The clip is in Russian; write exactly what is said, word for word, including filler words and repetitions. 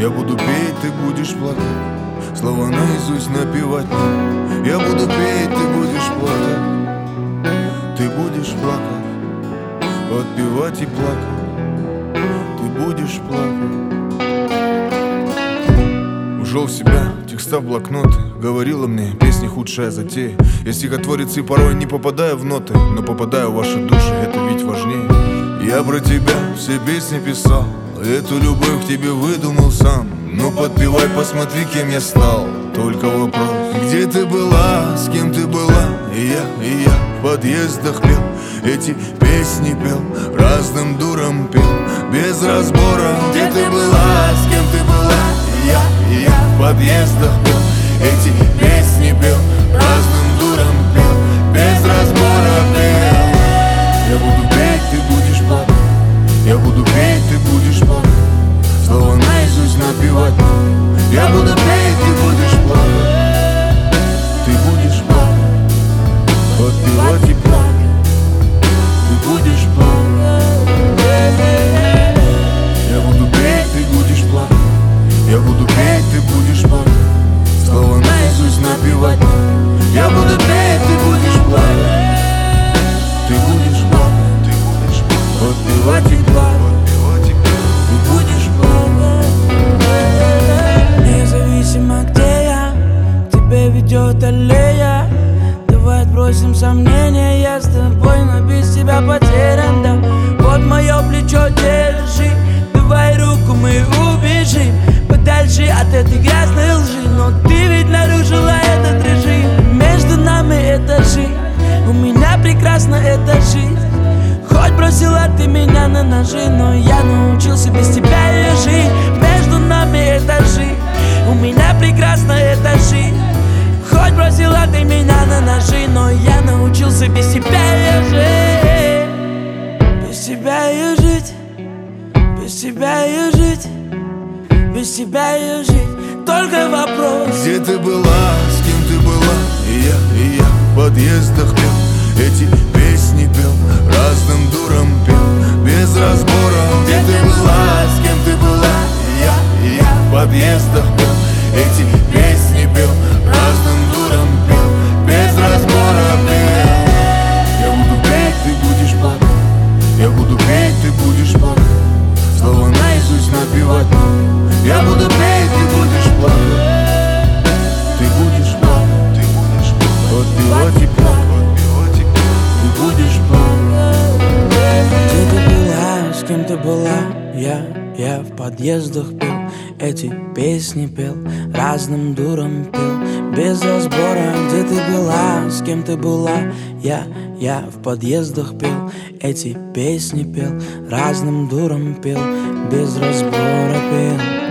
Я буду петь, ты будешь плакать, слова наизусть напевать. Я буду петь, ты будешь плакать, ты будешь плакать, подпевать и плакать, ты будешь плакать. Ушел в себя, текста в блокноты, говорила мне, песни худшая затея. Я стихотворец и порой не попадаю в ноты, но попадаю в ваши души, это ведь важнее. Я про тебя все песни писал, эту любовь к тебе выдумал сам. Ну подпевай, посмотри, кем я стал. Только вопрос, где ты была, с кем ты была? И я, и я в подъездах пел, эти песни пел, разным дурам пел, без разбора. Где ты была, с кем ты была? И я, и я в подъездах пел, эти песни пел, разным дурам пел, без разбора пел. Я буду петь, ты будешь плакать, я буду петь, ты будешь плакать, слова наизусть напевать. Я буду петь, ты будешь плакать, ты будешь плакать, подпевать и плакать, ты будешь плакать. Я буду петь, ты будешь плакать, я буду петь, ты будешь плакать, слова наизусть напевать. Я буду петь, ты будешь плакать, ты будешь плакать, ты будешь плакать, подпевать и плакать, ты будешь плакать. Независимо где я, тебя ведет аллея. Давай отбросим сомнения, я с тобой, но без тебя потерян, да. Вот мое плечо держи, давай руку мы убежим подальше от этой грязной лжи. Но ты ведь нарушила этот режим, между нами этажи, у меня прекрасна эта жизнь. Хоть бросила ты меня на ножи, но я научился без тебя ее жить. Между нами этажи, у меня прекрасна эта жизнь. Хоть бросила ты меня на ножи, но я научился без тебя ее жить. Без тебя ее жить, без тебя ее жить, без тебя ее жить. Только вопрос, где ты была, с кем ты была? И я, и я в подъездах пел, эти песни пел, разным дурам пел, без разбора. Где ты была, с кем ты была? И я, и я в подъездах пел, эти песни пел, разным дурам пел, без разбора пел. Я буду петь, ты будешь плакать, я буду петь, ты будешь плакать, слова наизусть напевать. Я буду петь, ты будешь плакать, ты будешь плакать, ты будешь плакать, подпевать и плакать, ты будешь плакать. где ты была, с кем ты была? Я, я в подъездах пел, эти песни пел, разным дурам пел, без разбора. Где ты была, с кем ты была? Я, я в подъездах пел, эти песни пел, разным дурам пел, без разбора пел.